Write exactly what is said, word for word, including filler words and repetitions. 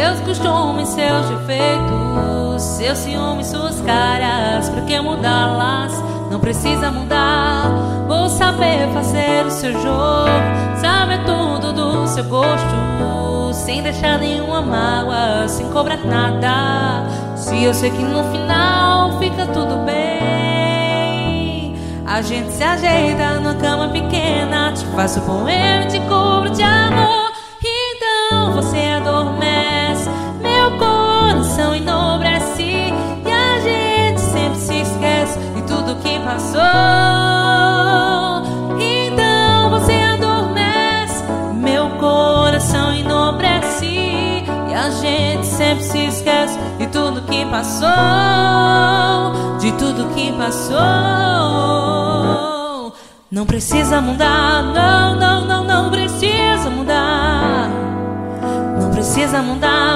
seus costumes, seus defeitos, seus ciúmes, suas caras. Pra que mudá-las? Não precisa mudar. Vou saber fazer o seu jogo, saber tudo do seu gosto, sem deixar nenhuma mágoa, sem cobrar nada. Se eu sei que no final fica tudo bem, a gente se ajeita numa cama pequena, te faço poema, te cubro de amor. Então você adormece, meu coração enobrece, e a gente sempre se esquece de tudo que passou. Então você adormece, meu coração enobrece, e a gente sempre se esquece de tudo que passou, de tudo que passou. Não precisa mudar, não, não, não, não precisa mudar. Não precisa mudar.